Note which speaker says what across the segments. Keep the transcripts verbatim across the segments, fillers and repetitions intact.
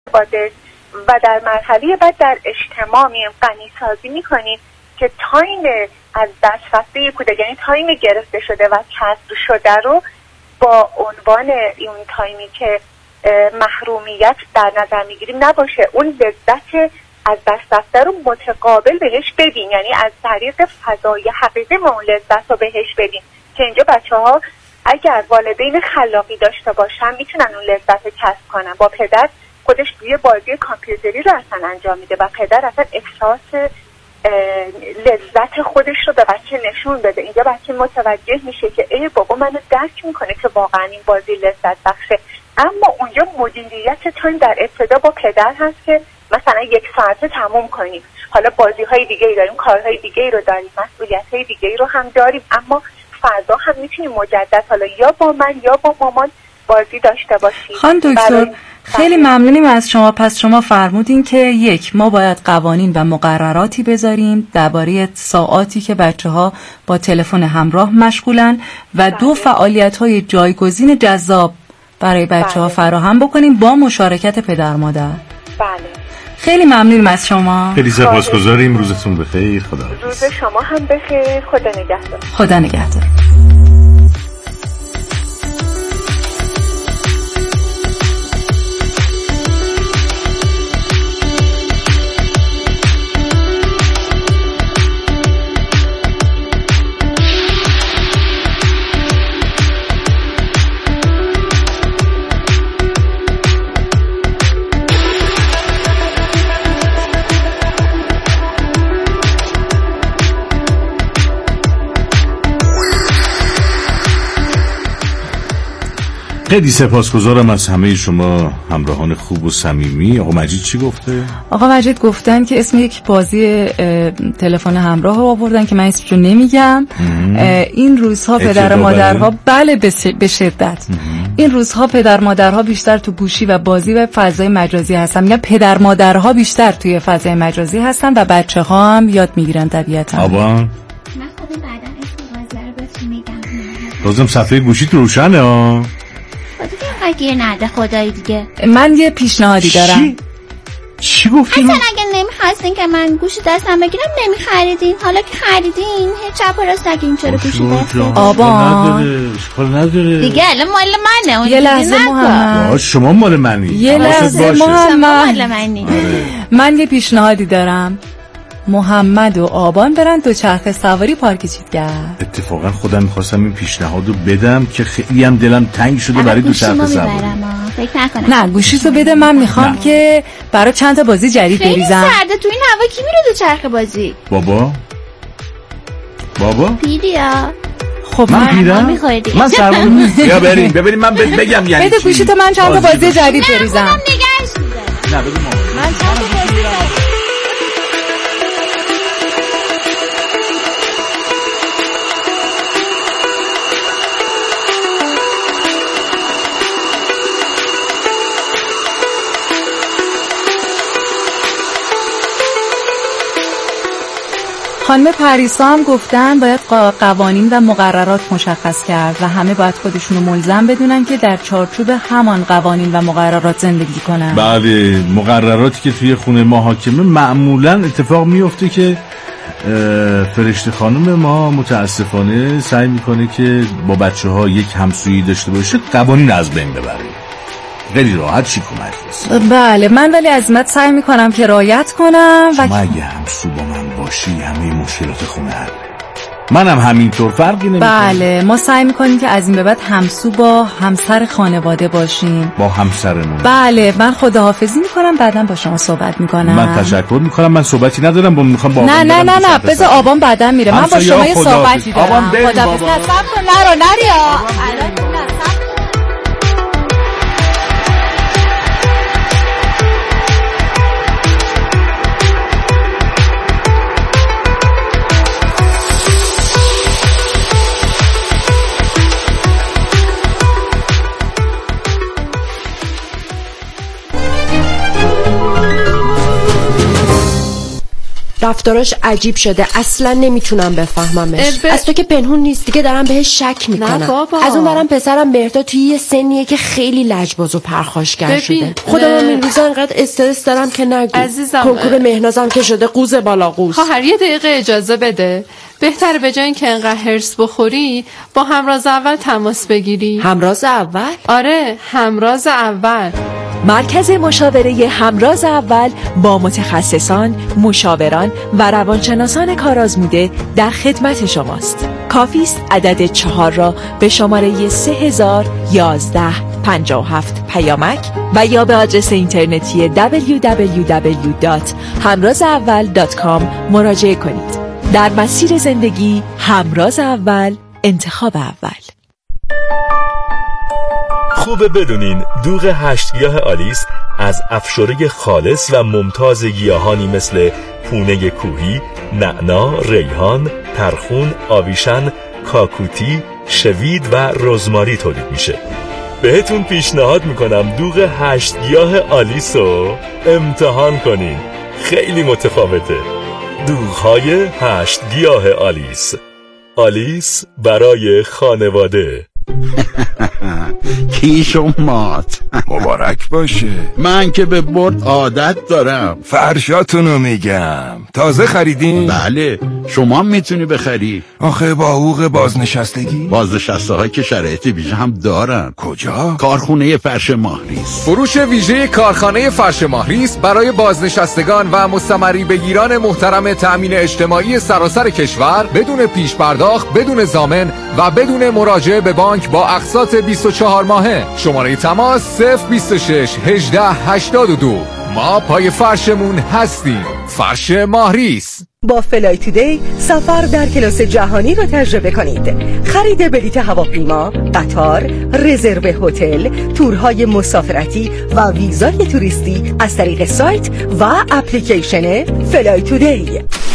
Speaker 1: خانواده و در مرحله بعد در اجتماع میم غنی سازی میکنیم که تایم از دست رفته کودک، یعنی تایم گرفته شده و کسر شده رو با عنوان اون تایمی که محرومیت در نظر میگیریم نباشه، اون لذت از دست رفته رو متقابل بهش بدیم، یعنی از طریق فضای حقیقی ما اون لذت رو بهش بدیم که اینجا بچه ها اگر والدین خلاقی داشته باشن میتونن اون لذت رو کسب کنن. با پدر خودش یه بازی کامپیوتری رو اصلا انجام میده و پدر اصلا احساس لذت خودش رو به بچه نشون بده. اینجا بچه متوجه میشه که ای بابا منو درک میکنه که واقعا این بازی لذت بخشه. اما اونجا مدیریت تایم در ابتدا با پدر هست که مثلا یک ساعته تموم کنیم، حالا بازی های دیگه ای داریم، کارهای دیگه ای رو داریم، مسئولیت های دیگه ای رو هم داریم، اما فردا هم میتونیم مجدد حالا یا با من یا با مامان بازی داشته باشیم.
Speaker 2: خانم دکتر خیلی ممنونیم از شما. پس شما فرمودین که یک، ما باید قوانین و مقرراتی بذاریم درباره ساعاتی که بچه‌ها با تلفن همراه مشغولن و دو فعالیت‌های جایگزین جذاب برای بچه‌ها فراهم بکنیم با مشارکت پدر مادر.
Speaker 1: بله.
Speaker 2: خیلی ممنونیم از شما.
Speaker 3: خیلی سپاسگزاریم. روزتون بخیر. خدا حافظ.
Speaker 1: روز شما هم بخیر. خدا نگهدار.
Speaker 2: خدا نگهدار.
Speaker 3: خیلی سپاسگزارم از همه شما همراهان خوب و صمیمی. آقا مجید چی گفته؟
Speaker 2: آقا مجید گفتن که اسم یک بازی تلفن همراه رو آوردن که من اسمشو نمیگم. این روزها پدر مادرها بله به شدت این روزها پدر مادرها بیشتر تو گوشی و بازی و فضای مجازی هستن. میگن پدر مادرها بیشتر توی فضای مجازی هستن و بچه ها هم یاد میگیرن طبیعتا.
Speaker 3: آبا
Speaker 4: من خودم بعدا اسم بازی رو بهتون میگم.
Speaker 3: لازم صفحه گوشیت روشنه ها.
Speaker 4: خودت گیر نده خدایی دیگه.
Speaker 2: من یه پیشنهادی دارم.
Speaker 3: چی؟ چی گفتین؟
Speaker 4: اصلا اگه نمیخواستین که من گوشی دستم بگیرم نمیخریدین، حالا که خریدین هیچ چپ و راست نگین چرا گوشی دستم.
Speaker 2: آبان
Speaker 3: اشکال نداره
Speaker 4: دیگه الان مال منه. اون
Speaker 2: یه لحظه محمد
Speaker 3: شما مال منی.
Speaker 2: یه لحظه محمد
Speaker 4: مال منی.
Speaker 2: من یه پیشنهادی دارم. محمد و آبان برن دوچرخه سواری پارک چیتگر.
Speaker 3: اتفاقا خودم میخواستم این پیشنهاد رو بدم که خیلی هم دلم تنگ شده برای دوچرخه سواری.
Speaker 4: فکر نکنم.
Speaker 2: نه گوشیتو بده، من میخوام نه. که برای چند تا بازی جدید بریزم.
Speaker 4: خیلی سرده تو این هوا، کی میره دوچرخه بازی؟
Speaker 3: بابا بابا
Speaker 4: پیریا.
Speaker 2: خب
Speaker 3: من پیرم؟ من سرمون بیا بریم ببینیم من بگم یعنی
Speaker 2: بده گوشیتو من چند تا بازی جدید بریزم.
Speaker 4: نه خودم نگهش میدم.
Speaker 3: نه بگو
Speaker 4: من چند تا بازی
Speaker 2: خانم پریسا هم گفتن باید قوانین و مقررات مشخص کرد و همه باید خودشونو ملزم بدونن که در چارچوب همان قوانین و مقررات زندگی کنن.
Speaker 3: بله، مقرراتی که توی خونه ما حاکمه معمولا اتفاق میفته که فرشته خانم ما متاسفانه سعی میکنه که با بچه ها یک همسویی داشته باشه، قوانین از بین ببره. خیلی راحت شیک و مجلس.
Speaker 2: بله، من ولی عزیمت سعی میکنم که رعایت کنم.
Speaker 3: شما و... اگه همسو با من باشی همه مشکلات خونه حل. منم همینطور فرقی نمیکنه.
Speaker 2: بله، ما سعی میکنیم که از این به بعد همسو با همسر خانواده باشیم.
Speaker 3: با همسرمون.
Speaker 2: بله، من خداحافظی میکنم، بعداً با شما صحبت میکنم.
Speaker 3: من تشکر میکنم، من صحبتی ندارم، با میخوام با
Speaker 2: نه نه نه نه بذار آبان بعداً میره. من با شما یه صحبتی دارم.
Speaker 3: آبان بریم بابا.
Speaker 2: خداحافظ. نرو نریا.
Speaker 5: رفتاراش عجیب شده، اصلا نمیتونم بفهممش. ب... از تو که پنهون نیست دیگه، دارم بهش شک میکنم. از اون برم پسرم بهتا توی یه سنیه که خیلی لجباز و پرخاشگر شده. خودم هم این روزا انقدر استرس دارم که نگو. عزیزم کنکور مهنازم که شده قوز بالا قوز.
Speaker 6: خواهر یه دقیقه اجازه بده. بهتره به جای اینکه انقدر هرس بخوری با همراز اول تماس بگیری.
Speaker 5: همراز اول؟
Speaker 6: آره، همراز اول.
Speaker 7: مرکز مشاوره همراز اول با متخصصان، مشاوران و روانشناسان کارآزموده در خدمت شماست. کافی است عدد چهار را به شماره سه هزار یازده پنجاه و هفت پیامک و یا به آدرس اینترنتی دبلیو دبلیو دبلیو دات همراز اول دات کام مراجعه کنید. در مسیر زندگی همراز اول، انتخاب اول.
Speaker 8: خوبه بدونین دوغ هشت گیاه آلیس از افشوره خالص و ممتاز گیاهانی مثل پونه کوهی، نعنا، ریحان، ترخون، آویشن، کاکوتی، شوید و رزماری تولید میشه. بهتون پیشنهاد میکنم دوغ هشت گیاه آلیس رو امتحان کنین. خیلی متفاوته. دوغ‌های هشت گیاه آلیس. آلیس برای خانواده.
Speaker 9: کیش و مات
Speaker 10: مبارک باشه.
Speaker 9: من که به برد عادت دارم.
Speaker 10: فرشاتونو میگم. تازه خریدین؟
Speaker 9: بله. شما میتونی بخری.
Speaker 10: آخه با حقوق بازنشستگی؟
Speaker 9: بازنشسته ها که شرایط ویژه هم دارن.
Speaker 10: کجا؟
Speaker 9: کارخونه فرش ماهریس.
Speaker 11: فروش ویژه کارخانه فرش ماهریس برای بازنشستگان و مستمری بگیران محترم تأمین اجتماعی سراسر کشور بدون پیش پرداخت، بدون ضامن و بدون مراجعه به بانک با اقساط بیست و چهار ماهه. شماره تماس صفر بیست و شش هجده هشتاد و دو. ما پای فرشمون هستیم. فرش ماهریس.
Speaker 7: با فلای تودی سفر در کلاس جهانی رو تجربه کنید. خرید بلیط هواپیما، قطار، رزرو هتل، تورهای مسافرتی و ویزای توریستی از طریق سایت و اپلیکیشن فلای تودی.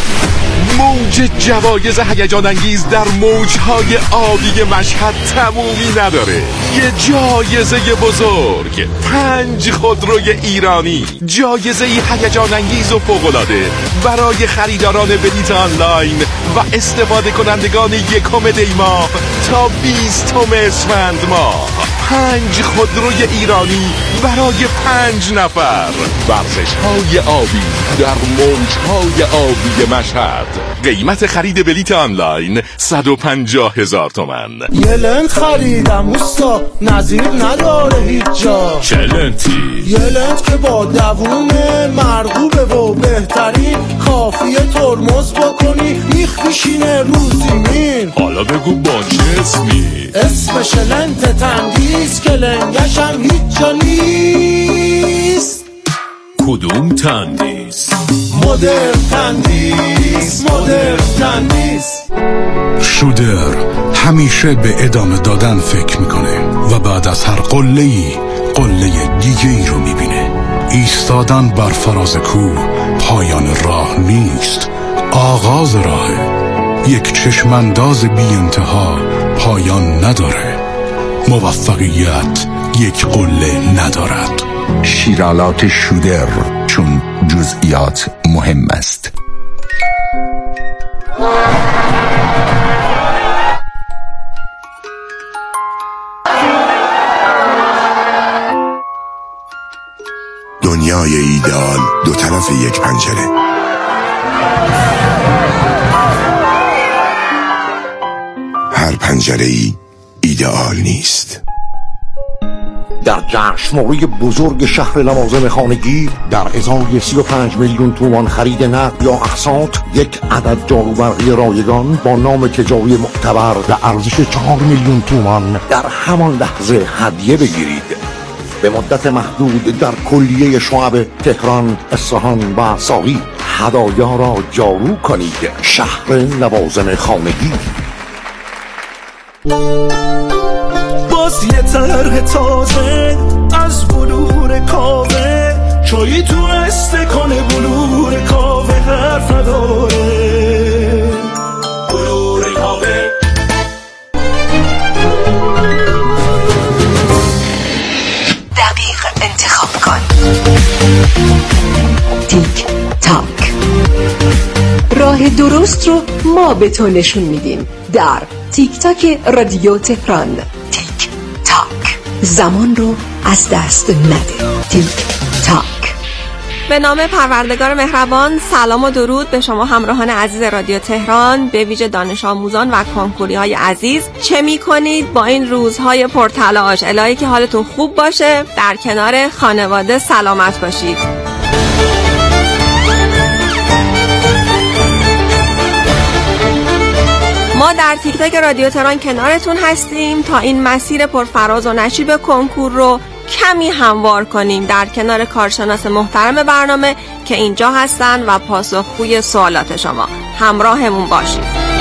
Speaker 12: موج جوایز هیجان انگیز در موجهای آبی مشهد تمومی نداره. یه جایزه بزرگ، پنج خودروی ایرانی، جایزه هیجان انگیز و فوق‌العاده برای خریداران بلیط آنلاین و استفاده کنندگان یکم دی ماه تا بیستم اسفند ماه. پنج خودروی ایرانی برای پنج نفر. ورزش‌های آبی در موجهای آبی مشهد. قیمت خرید بلیط آنلاین صد و پنجاه هزار تومان.
Speaker 13: یه لنت خریدم اوستا، نظیر نداره هیچ جا.
Speaker 12: چه لنتی؟
Speaker 13: یه لنت که با دوونه مرغوبه و بهترین، کافیه ترمز بکنی میخ میشینه رو زمین.
Speaker 12: حالا بگو با چه اسمی؟
Speaker 13: اسمش لنت تندیس که لنگش هم هیچ جا نیست.
Speaker 12: کدوم تندیس؟
Speaker 13: مدرن تندیس، مدرن تندیس.
Speaker 14: شودر همیشه به ادامه دادن فکر میکنه و بعد از هر قله‌ای قله دیگه ای رو میبینه. ایستادن بر فراز کوه پایان راه نیست، آغاز راهه. یک چشمانداز بی انتها پایان نداره. موفقیت یک قله ندارد.
Speaker 10: شیرالات شودر، چون جزئیات مهم است.
Speaker 15: دنیای ایدئال دو طرف یک پنجره. هر پنجره‌ای ایدئال نیست.
Speaker 16: در جشنواره بزرگ شهر لوازم خانگی در ازای سی و پنج میلیون تومان خرید نقد یا اقساط، یک عدد جاروبرقی رایگان با نام تجاری معتبر به ارزش چهار میلیون تومان در همان لحظه هدیه بگیرید. به مدت محدود در کلیه شعب تهران، اصفهان و ساقی هدایا را جارو کنید. شهر لوازم خانگی.
Speaker 13: باز یه طرح تازه از بلور کاوه، چایی تو استکان بلور کاوه حرف نداره. بلور کاوه
Speaker 7: دقیق انتخاب کن. تیک تاک. درست رو ما به تو نشون میدیم در تیک تاک رادیو تهران. تیک تاک، زمان رو از دست نده. تیک تاک.
Speaker 17: به نام پروردگار مهربان، سلام و درود به شما همراهان عزیز رادیو تهران، به ویژه دانش آموزان و کنکوری های عزیز. چه می کنید با این روزهای پرتلاش؟ الهی که حالتون خوب باشه، در کنار خانواده سلامت باشید. ما در تیک تاک رادیو تهران کنارتون هستیم تا این مسیر پرفراز و نشیب کنکور رو کمی هموار کنیم، در کنار کارشناس محترم برنامه که اینجا هستن و پاسخگوی سوالات شما. همراهمون باشید.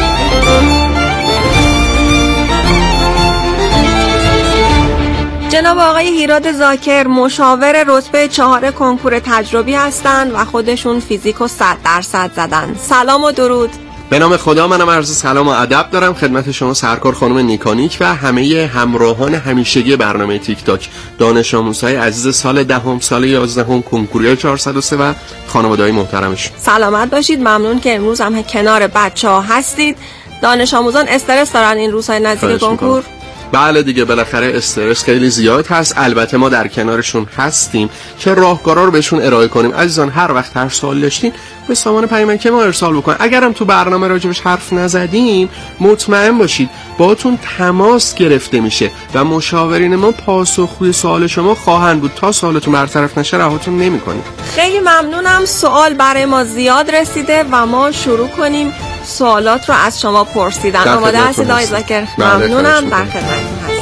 Speaker 17: جناب آقای هیراد زاکر مشاور رتبه چهار کنکور تجربی هستند و خودشون فیزیکو صد درصد زدن. سلام و درود.
Speaker 18: به نام خدا، منم عرض سلام و ادب دارم خدمت شما سرکار خانم نیکانیک و همه همراهان همیشگی برنامه تیک تاک، دانش آموزهای عزیز سال دهم، سال یازدهم، کنکوری چهارصد و سه و خانواده‌های محترمش.
Speaker 17: سلامت باشید. ممنون که امروز هم کنار بچه‌ها هستید. دانش آموزان استرس دارن این روزهای نزدیک کنکور؟
Speaker 18: بله دیگه، بالاخره استرس خیلی زیاد هست. البته ما در کنارشون هستیم که راهکارا رو بهشون ارائه کنیم. عزیزان، هر وقت هر سوال داشتین به سامان پیام که ما ارسال بکنید. اگرم تو برنامه راجبش حرف نزدیم، مطمئن باشید باهاتون تماس گرفته میشه و مشاورین ما پاسخگوی سوال شما خواهند بود. تا سوالتون برطرف نشه رهاتون نمی‌کنیم.
Speaker 17: خیلی ممنونم. سوال برای ما زیاد رسیده و ما شروع کنیم سوالات رو از شما پرسیدن. آماده هستید آقای زاکر؟ ممنونم. در خدمتتون هستم.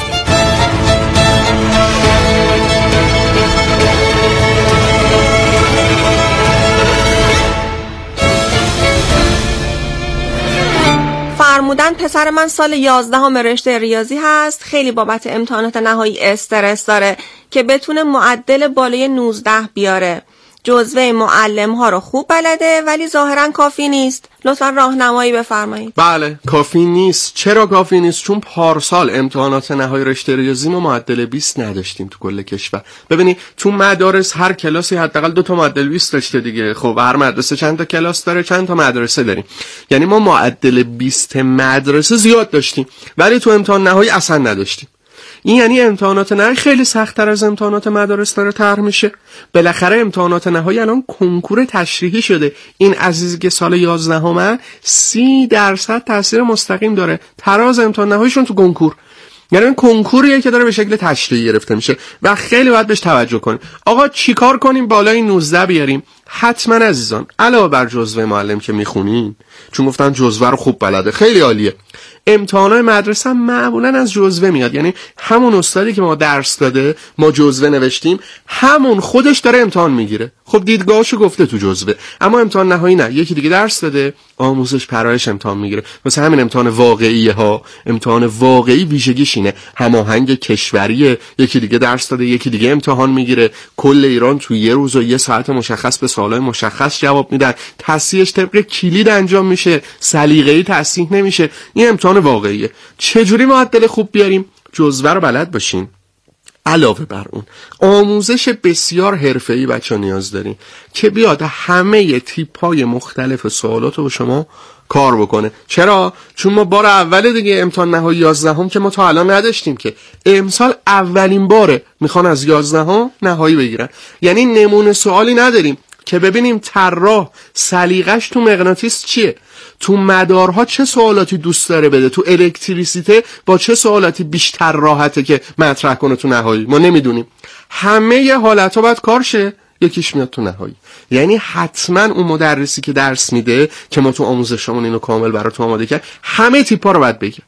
Speaker 17: فرمودن پسر من سال یازدهم رشته ریاضی هست، خیلی بابت امتحانات نهایی استرس داره که بتونه معدل بالای نوزده بیاره. جزوه معلم ها رو خوب بلده ولی ظاهرا کافی نیست. لطفا راهنمایی بفرمایید.
Speaker 18: بله، کافی نیست. چرا کافی نیست؟ چون پارسال امتحانات نهایی رشته ریاضی ما معدل بیست نداشتیم تو کل کشور. ببینید تو مدارس هر کلاسی حداقل دو تا معدل بیست داشته دیگه. خب هر مدرسه چند تا کلاس داره، چند تا مدرسه داریم. یعنی ما معدل بیست مدرسه زیاد داشتیم ولی تو امتحان نهایی اصلا نداشتیم. این یعنی امتحانات نهایی خیلی سخت‌تر از امتحانات مدارس داره طرح میشه. بالاخره امتحانات نهایی الان کنکور تشریحی شده. این عزیزی که سال یازدهمه سی درصد تاثیر مستقیم داره تراز امتحان نهاییشون تو کنکور. یعنی این کنکوریه که داره به شکل تشریحی گرفته میشه و خیلی باید بهش توجه کنیم. آقا چیکار کنیم بالای نوزده بیاریم؟ حتما عزیزان علاوه بر جزوه معلم که میخونین، چون گفتن جزوه رو خوب بلده، خیلی عالیه. امتحانات مدرسه هم معمولا از جزوه میاد. یعنی همون استادی که ما درس داده، ما جزوه نوشتیم، همون خودش داره امتحان میگیره. خب دیدگاهشو گفته تو جزوه، اما امتحان نهایی نه، یکی دیگه درس داده، آموزش پرورش امتحان میگیره. واسه همین امتحان واقعی ها، امتحان واقعی ویژگیش اینه هماهنگ کشوریه. یکی دیگه درس داده، یکی دیگه امتحان میگیره. کل ایران تو یه روز و یه ساعت مشخص به سوالای مشخص جواب میدن. تصحیحش طبق کلید انجام میشه، سلیقه‌ای تصحیح نمیشه. این امتحان واقعیه. چجوری معدل خوب بیاریم؟ جزوه رو بلد باشین. علاوه بر اون آموزش بسیار حرفه‌ای بچه‌ها نیاز دارین که بیاد همه تیپ‌های مختلف سوالات رو به شما کار بکنه. چرا؟ چون ما بار اول دیگه امتحان نهایی یازدهم که ما تا الان نداشتیم که امسال اولین باره میخوان از یازدهم نهایی بگیرن. یعنی نمونه سوالی نداریم که ببینیم طراح سلیقش تو مغناطیس چیه، تو مدارها چه سوالاتی دوست داره بده، تو الکتریسیته با چه سوالاتی بیشتر راحته که مطرح کنه تو نهایی. ما نمیدونیم. همه حالتها باید کار شه، یکیش میاد تو نهایی. یعنی حتما اون مدرسی که درس میده که ما تو آموزشمون اینو کامل براتون آماده کرد، همه تیپا رو باید بگه،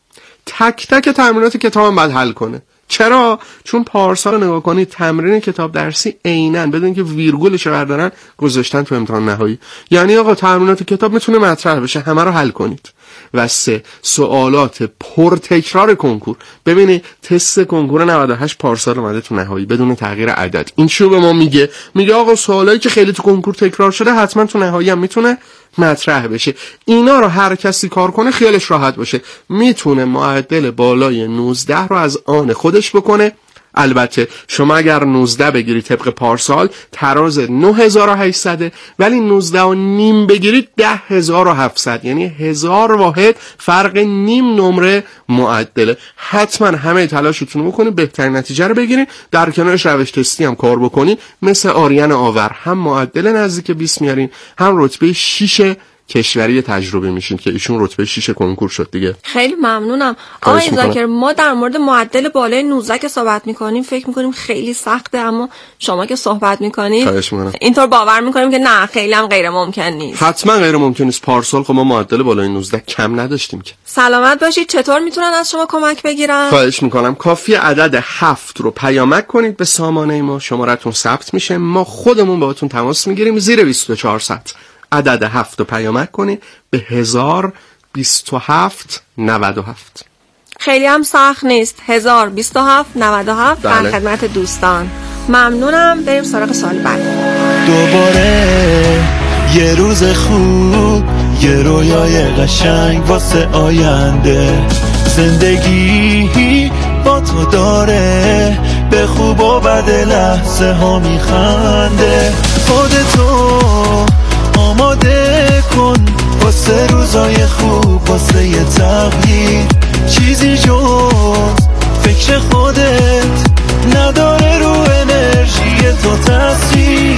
Speaker 18: تک تک تمرینات کتابم باید حل کنه. چرا؟ چون پارسال نگاه کنید تمرین کتاب درسی عیناً بدون که ویرگولش رو بردارن گذاشتن تو امتحان نهایی. یعنی آقا تمرینات کتاب میتونه مطرح بشه، همه رو حل کنید. و سه، سوالات پر تکرار کنکور. ببینید تست کنکور نود و هشت پارسال اومده تو نهایی بدون تغییر عدد. این چی به ما میگه؟ میگه آقا سوالایی که خیلی تو کنکور تکرار شده حتما تو نهایی هم میتونه مطرح بشه. اینا رو هر کسی کار کنه خیالش راحت باشه، میتونه معدل بالای نوزده رو از آن خودش بکنه البته شما اگر نوزده بگیرید طبق پارسال تراز نه هزار و هشتصد، ولی نوزده و نیم بگیرید ده هزار و هفتصد، یعنی هزار واحد فرق نیم نمره معدله. حتما همه تلاشتون رو بکنید بهترین نتیجه رو بگیرید. در کنارش روش تستی هم کار بکنید، مثل آریان آور هم معدل نزدیک بیست میارین، هم رتبه شش کشوری تجربه میشین که ایشون رتبه شش کنکور شد دیگه.
Speaker 17: خیلی ممنونم آقای ذاکر. ما در مورد معدل بالای نوزده که صحبت میکنیم فکر میکنیم خیلی سخته، اما شما که صحبت میکنید اینطور باور میکنیم که نه خیلی هم غیر ممکن نیست.
Speaker 18: حتما غیر ممکن نیست. پارسال خب ما معدل بالای نوزده کم نداشتیم که.
Speaker 17: سلامت باشید. چطور میتونن از شما کمک بگیرن؟
Speaker 18: خواهش میکنم کافی عدد هفت رو پیامک کنید به سامانه ما، شمارتون ثبت میشه، ما خودمون باهاتون تماس میگیریم زیر بیست و چهار ساعت. عدد هفت رو پیامک کنید به هزار بیست و هفت نود و هفت.
Speaker 17: خیلی هم سخت نیست. هزار بیست و هفت نود و هفت. در خدمت دوستان. ممنونم. بریم سراغ سوال بعد.
Speaker 13: دوباره یه روز خوب، یه رویای قشنگ واسه آینده، زندگی با تو داره به خوب و بد لحظه ها میخنده. خودتو آماده کن واسه روزای خوب، واسه یه تغییر. چیزی جز فکر خودت نداره رو انرژی تو تاثیر.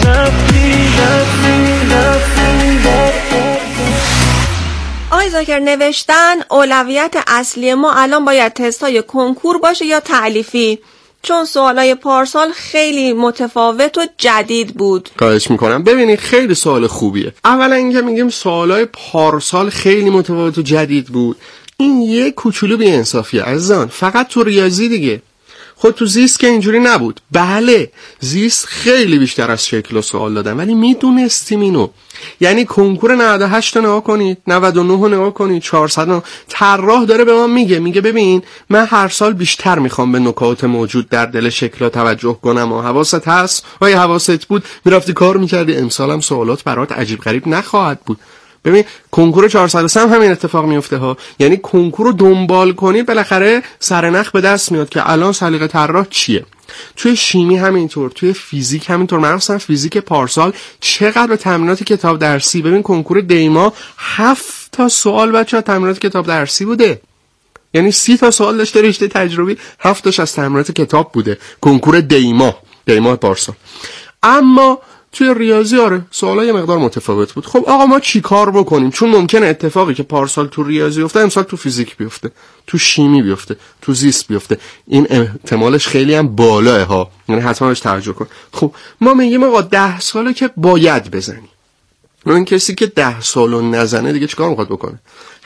Speaker 17: آقای ذاکر نوشتن اولویت اصلی ما الان باید تستای کنکور باشه یا تألیفی؟ چون سوالای پارسال خیلی متفاوت و جدید بود.
Speaker 18: خواهش میکنم. ببینید خیلی سوال خوبیه. اولا اینکه میگیم سوالای پارسال خیلی متفاوت و جدید بود، این یه کوچولو بی انصافیه عزیزان. فقط تو ریاضی دیگه. خود تو زیست که اینجوری نبود. بله زیست خیلی بیشتر از شکل و سوال دادن، ولی میدونستیم اینو. یعنی کنکور نود و هشت رو نگاه کنید، نود و نه رو نگاه کنید، چهارصد رو. طراح داره به ما میگه میگه ببین من هر سال بیشتر میخوام به نکات موجود در دل شکل توجه کنم و حواست هست. آیا حواست بود میرفتی کار میکردی، امسال هم سوالات برات عجیب غریب نخواهد بود. ببین کنکور چهارصد و سه هم همین اتفاق میفته ها. یعنی کنکور رو دنبال کنید بالاخره سرنخ به دست میاد که الان سلیقه طراح چیه. توی شیمی همینطور، توی فیزیک همینطور. مثلا فیزیک پارسال چقدر به تمرینات کتاب درسی، ببین کنکور دیما هفت تا سوال بچه‌ها تمرینات کتاب درسی بوده. یعنی سی تا سوال داشته رشته تجربی، هفت تاش از تمرینات کتاب بوده. کنکور دیما دیما پارسال. اما توی ریاضی آره سوالای مقدار متفاوت بود. خب آقا ما چی کار بکنیم؟ چون ممکنه اتفاقی که پارسال تو ریاضی افتاد امسال تو فیزیک بیفته، تو شیمی بیفته، تو زیست بیفته. این احتمالش خیلی هم بالاه ها، یعنی حتما بهش توجه کن. خب ما میگیم آقا ده ساله که باید بزنی. اون کسی که ده سالو نزنه دیگه چیکار میخواد بکنه؟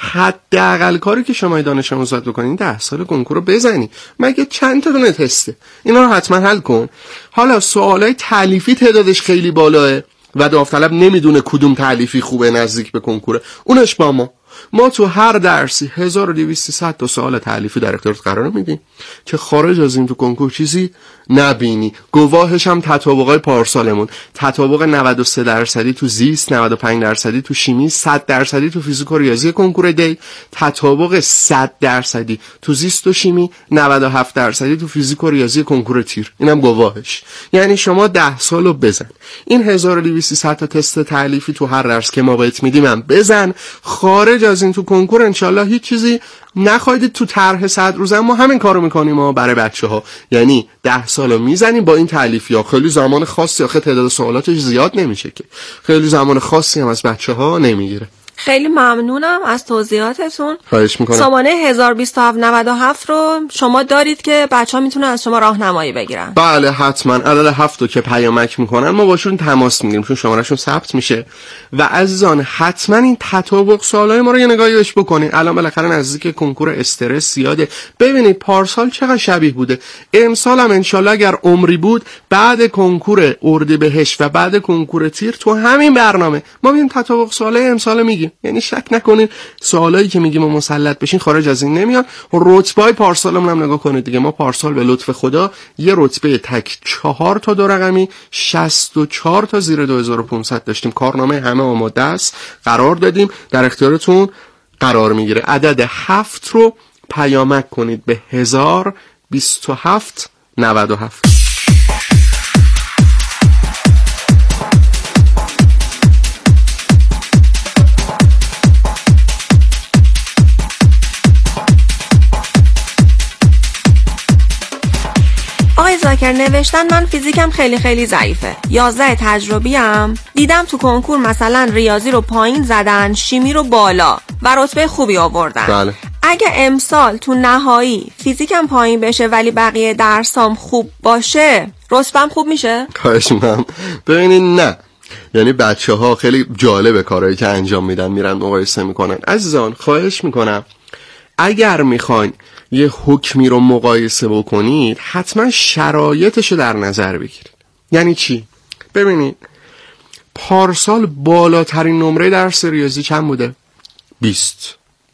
Speaker 18: حداقل کاری که شما دانش آموزات بکنین ده سال کنکور رو بزنی. مگه چند تا دونه تسته؟ اینا رو حتما حل کن. حالا سوالای تالیفی تعدادش خیلی بالاه و داوطلب نمیدونه کدوم تالیفی خوبه نزدیک به کنکوره. اونش با ما ما تو هر درسی هزار و دویست صد تا سوال تالیفی در اختیارت قرار میدیم که خارج از این تو کنکور چیزی نبینی. گواهش هم تطابقای پارسالمون، تطابق نود و سه درصدی تو زیست، نود و پنج درصدی تو شیمی، صد درصدی تو فیزیک و ریاضی کنکور دی، تطابق صد درصدی تو زیست و شیمی، نود و هفت درصدی تو فیزیک و ریاضی کنکور تیر. اینم گواهش. یعنی شما ده سالو بزن. این هزار و دویست صد تا تست تالیفی تو هر درس که ما بهت میدیم هم بزن. خارج از این تو کنکور انشالله هیچ چیزی نخواهید. تو طرح صد روزه ما همین کارو میکنیم ما برای بچه‌ها. یعنی ده سالو میزنیم با این تالیفیا. خیلی زمان خاصی آخه تعداد سوالاتش زیاد نمیشه که، خیلی زمان خاصی هم از بچه‌ها نمیگیره.
Speaker 17: خیلی ممنونم از توضیحاتتون.
Speaker 18: خواهش میکنم.
Speaker 17: سامانه هزار و بیست و هفت نود و هفت رو شما دارید که بچه‌ها میتونن از شما راهنمایی بگیرن؟
Speaker 18: بله حتما. عدد هفت رو که پیامک میکنن ما باشون تماس میگیریم چون شمارهشون ثبت میشه. و عزیزان حتما این تطابق سوالای ما رو یه نگاهی بهش بکنید. الان بالاخره نزدیک کنکور استرس زیاده. ببینید پارسال چقدر شبیه بوده. امسال هم انشالله اگر عمری بود بعد کنکور اردیبهشت و بعد کنکور تیر تو همین برنامه ما میگیم تطابق سوالای امسال میگیم. یعنی شک نکنین سوالایی که میگیم ما مسلط بشین خارج از این نمیاد. رتبه‌های پارسالمون هم نگاه کنید دیگه. ما پارسال به لطف خدا یه رتبه تک چهار تا دو رقمی، شصت و چهار تا زیر دو هزار و پانصد داشتیم. کارنامه همه آماده است، قرار دادیم، در اختیارتون قرار میگیره. عدد هفت رو پیامک کنید به هزار بیست و هفت نود و هفت.
Speaker 17: آقای زاکر نوشتن من فیزیکم خیلی خیلی ضعیفه. یازده تجربیم دیدم تو کنکور مثلا ریاضی رو پایین زدن، شیمی رو بالا و رتبه خوبی آوردن.
Speaker 18: بله.
Speaker 17: اگه امسال تو نهایی فیزیکم پایین بشه ولی بقیه درسام خوب باشه رتبم خوب میشه؟
Speaker 18: خواهش می‌کنم. ببینید نه، یعنی بچه ها خیلی جالبه کارهایی که انجام میدن، میرن مقایسه میکنن. عزیزان خواهش میکنم اگر میخواین یه حکمی رو مقایسه بکنید حتما شرایطش رو در نظر بگیرید. یعنی چی؟ ببینید پارسال بالاترین نمره درس ریاضی چند بوده؟ بیست.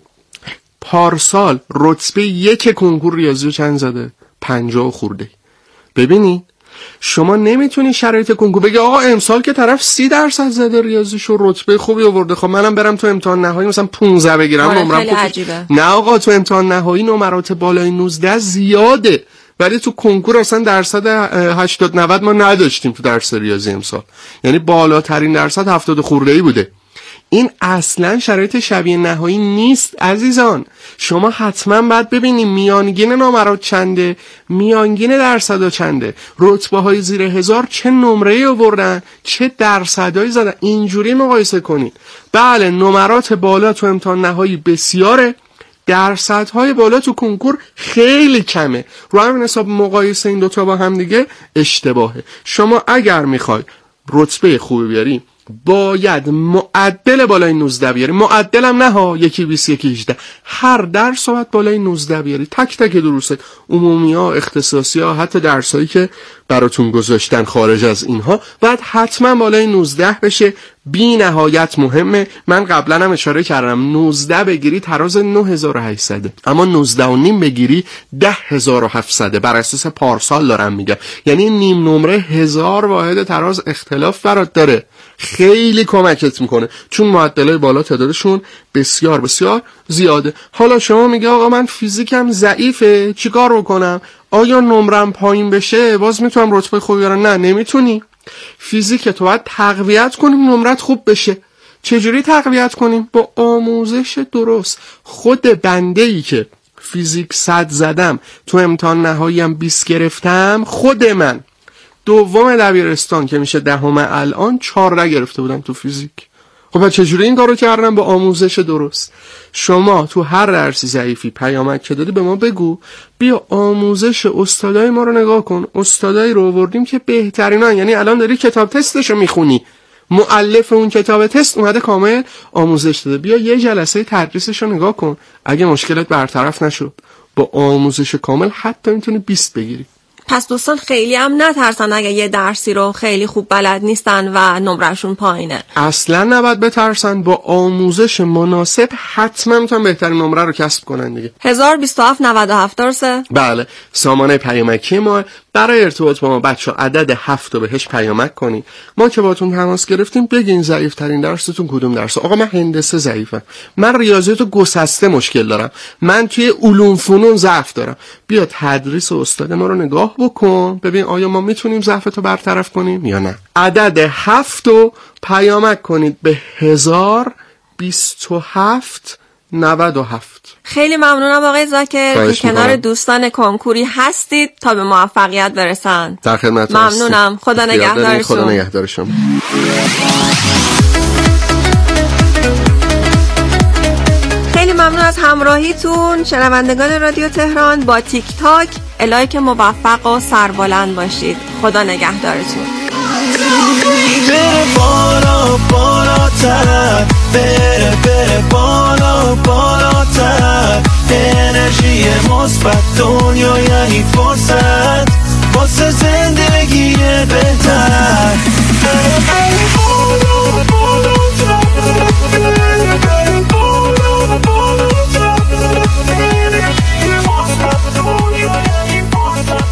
Speaker 18: پارسال رتبه یک کنکور ریاضی رو چند زده؟ پنجاه خورده. ببینید شما نمیتونی شرایط کنکور بگی آقا امسال که طرف سی درصد زده ریاضیشو رتبه خوبی آورده، خب منم برم تو امتحان نهایی مثلا پانزده بگیرم نمرم خوب. نه آقا تو امتحان نهایی نمرات بالای نوزده زیاده، ولی تو کنکور اصلا درصد هشتاد نود ما نداشتیم تو درس ریاضی امسال، یعنی بالاترین درصد هفتاد خورده‌ای بوده. این اصلا شرایط شبیه نهایی نیست عزیزان. شما حتما باید ببینیم میانگین نمرات چنده، میانگین درصدا چنده، رتبه های زیر هزار چه نمره آوردن، چه درصدایی زدن، اینجوری مقایسه کنید. بله نمرات بالا تو امتحان نهایی بسیاره، درصدهای بالا تو کنکور خیلی کمه. رو همین حساب مقایسه این دوتا با هم دیگه اشتباهه. شما اگر میخوای رتبه خوبی بیاری باید معدل بالای نوزده بیاری. معدل هم نه ها یکی بیست یکی هجده، هر درس باید بالای نوزده بیاری. تک تک دروست عمومی ها، اختصاصی ها، حتی درسایی که براتون گذاشتن خارج از اینها باید حتما بالای نوزده بشه. بی نهایت مهمه. من قبلا هم اشاره کردم نوزده بگیری تراز نه هزار و هشتصد، اما نوزده و نیم بگیری ده هزار و هفتصد. بر اساس پارسال دارم میگم، یعنی نیم نمره هزار واحد تراز اختلاف برات داره. خیلی کمکت میکنه چون معدلای بالا تعدادشون بسیار بسیار زیاده. حالا شما میگه آقا من فیزیکم ضعیفه چیکار بکنم؟ آیا نمرم پایین بشه باز میتونم رتبه خوبی بیارم؟ نه نمیتونی. فیزیک تو باید تقویت کنیم نمرت خوب بشه. چجوری تقویت کنیم؟ با آموزش درست. خود بنده ای که فیزیک صد زدم تو امتحان نهایی هم بیست گرفتم، خود من دوم دبیرستان که میشه دهم الان چهارده گرفته بودم تو فیزیک. خب چجوری این کارو کردم؟ با آموزش درست. شما تو هر درسی ضعیفی پیامک که دادی به ما بگو، بیا آموزش استادای ما رو نگاه کن. استادایی رو آوردیم که بهترینن، یعنی الان داری کتاب تستشو میخونی، مؤلف اون کتاب تست اومده کامل آموزش داده، بیا یه جلسه تدریسش رو نگاه کن. اگه مشکلت برطرف نشد با آموزش کامل حتی میتونی بیست بگیری.
Speaker 17: پس دوستان خیلی هم نترسن اگه یه درسی رو خیلی خوب بلد نیستن و نمرشون پایینه.
Speaker 18: اصلا نباید بترسن. با آموزش مناسب حتما میتونن بهترین نمره رو کسب کنن دیگه.
Speaker 17: هزار و بیست و هفت نود و هفت درسته؟
Speaker 18: بله. سامانه پیامکی ما برای ارتباط با ما بچه ها عدد هفت رو بهش پیامک کنید. ما که باتون تماس گرفتیم بگین ضعیف ترین درستون کدوم درسه. آقا من هندسه ضعیفم، من ریاضیات و گسسته مشکل دارم، من توی علوم فنون ضعف دارم. بیا تدریس استاد ما رو نگاه بکن ببین آیا ما میتونیم ضعفتو برطرف کنیم یا نه. عدد هفت رو پیامک کنید به هزار بیست و هفت نود و هفت.
Speaker 17: خیلی ممنونم آقای زاکر که کنار دوستان کنکوری هستید تا به موفقیت برسن.
Speaker 18: در خدمت
Speaker 17: ممنونم. خدا نگهدارتون.
Speaker 18: خدا نگهدارشون.
Speaker 17: خیلی ممنون از همراهیتون شنوندگان رادیو تهران با تیک تاک. الهی که موفق و سربلند باشید. خدا نگهدارتون.
Speaker 13: بره بالا بالاتر، بره بره بالا بالاتر، انرژی مثبت دنیا یعنی فرصت واسه زندگی بهتر. بره بره بالا بالاتر، بره بره بالا بالاتر، انرژی مثبت دنیا یعنی فرصت.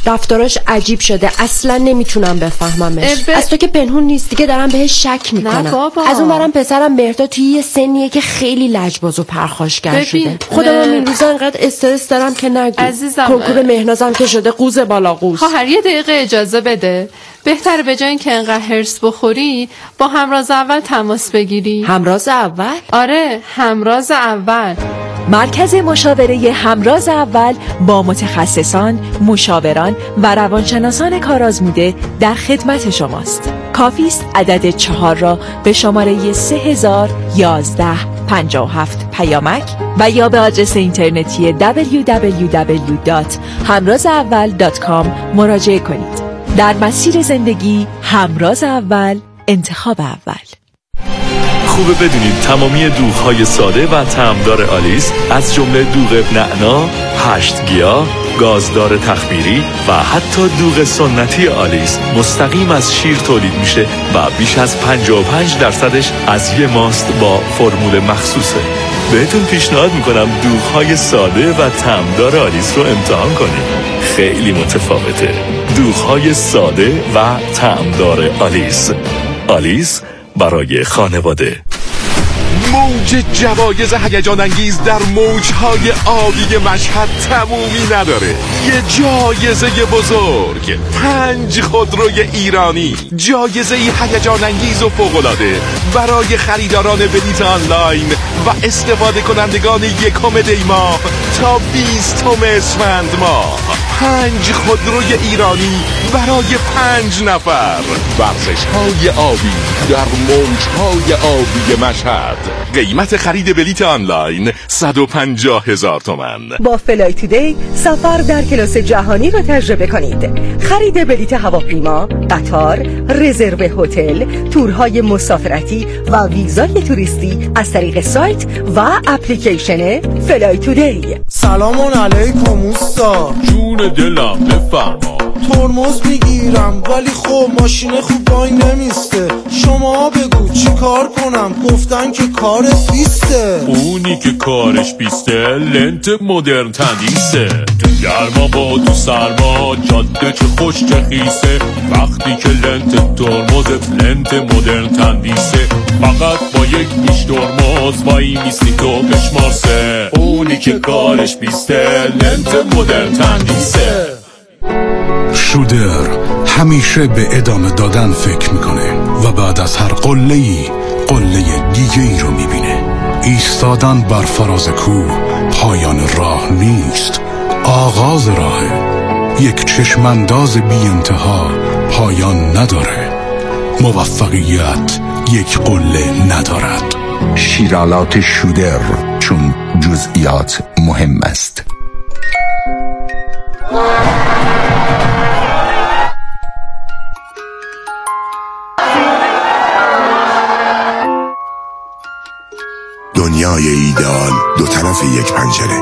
Speaker 5: رفتاراش عجیب شده، اصلا نمیتونم بفهممش.
Speaker 6: ب...
Speaker 5: از تو که پنهون نیست دیگه دارم بهش شک میکنم. از اون برم پسرم مهرداد توی یه سنیه که خیلی لجباز و پرخاشگر شده. خودم هم این روزا انقدر استرس دارم که نگو.
Speaker 6: عزیزم
Speaker 5: کنکور مهنازم که شده قوز بالا قوز.
Speaker 6: خواهر یه دقیقه اجازه بده. بهتره به جای اینکه انقدر هرس بخوری با همراز اول تماس بگیری.
Speaker 5: همراز اول؟
Speaker 6: آره، همراز اول.
Speaker 7: مرکز مشاوره همراز اول با متخصصان، مشاوران و روانشناسان کارآزموده در خدمت شماست. کافی است عدد چهار را به شماره سه هزار و یازده پنجاه و هفت پیامک و یا به آدرس اینترنتی دبلیو دبلیو دبلیو دات همراز اول دات کام مراجعه کنید. در مسیر زندگی همراز اول، انتخاب اول.
Speaker 8: خوبه بدونید تمامی دوغ‌های ساده و طعمدار آلیس از جمله دوغ نعنا، هشت گیاه، گازدار تخمیری و حتی دوغ سنتی آلیس مستقیم از شیر تولید میشه و بیش از پنجاه و پنج درصدش از یه ماست با فرمول مخصوصه. بهتون پیشنهاد میکنم دوغ‌های ساده و طعمدار آلیس رو امتحان کنید. خیلی متفاوته. دوغ‌های ساده و طعمدار آلیس. آلیس برای خانواده.
Speaker 12: موج جوایز هیجان انگیز در موجهای آبی مشهد تمومی نداره. یه جایزه بزرگ، پنج خودروی ایرانی، جایزه هیجان انگیز و فوق‌العاده برای خریداران بلیط آنلاین و استفاده کنندگان یکم دی ماه تا بیستم اسفند ماه. پنج خودروی ایرانی برای پنج نفر. ورزش‌های آبی در موجهای آبی مشهد. قیمت خرید بلیط آنلاین صد و پنجاه هزار تومان.
Speaker 19: با فلای تودی سفر در کلاس جهانی را تجربه کنید. خرید بلیط هواپیما، قطار، رزرو هتل، تورهای مسافرتی و ویزای توریستی از طریق سایت و اپلیکیشن فلای تودی.
Speaker 13: سلام علیکم استاد.
Speaker 12: جون دلم بفرما.
Speaker 13: ترمز میگیرم ولی خب ماشین خوب وای نمیسته. شما بگو چی کار کنم؟ گفتن که کارت بیسته.
Speaker 12: اونی که کارش بیسته لنت مدرن تندیسه. تو گرما با تو سرما جاده چه خوش چه خیسه. وقتی که لنت ترمز لنت مدرن تندیسه. فقط با یک پیش ترمز وای میستی تو بشمارسه. اونی که کارش بیسته لنت مدرن تندیسه.
Speaker 14: شودر همیشه به ادامه دادن فکر میکنه و بعد از هر قله‌ای قله دیگه ای رو میبینه. ایستادن بر فراز کوه پایان راه نیست، آغاز راهه. یک چشمانداز بی انتها پایان نداره. موفقیت یک قله ندارد.
Speaker 10: شیرالات شودر، چون جزئیات مهم است.
Speaker 15: دنیای ایدئال دو طرف یک پنجره.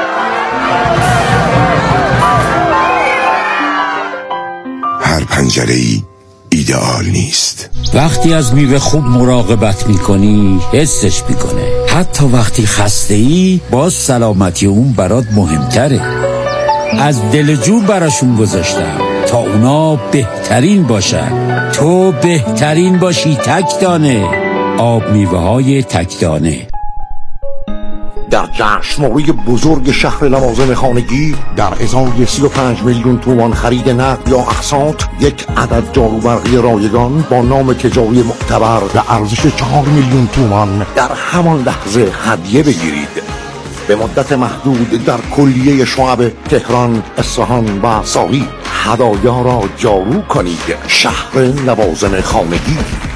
Speaker 15: هر پنجره ای ایدئال نیست.
Speaker 20: وقتی از میوه خوب مراقبت میکنی حسش میکنه. حتی وقتی خسته ای باز سلامتی اون برات مهمتره. از دل جو براشون گذاشتم تا اونا بهترین باشن. تو بهترین باشی. تک دانه آب میوه های تک دانه.
Speaker 16: در جشنواره بزرگ شهر لوازم خانگی در ازای سی و پنج میلیون تومان خرید نقد یا اقساط یک عدد جاروبرقی رایگان با نام تجاری معتبر به ارزش چهار میلیون تومان در همان لحظه هدیه بگیرید. به مدت محدود در کلیه شعب تهران، اصفهان و ساری هدایا را جارو کنید. شهر لوازم خانگی.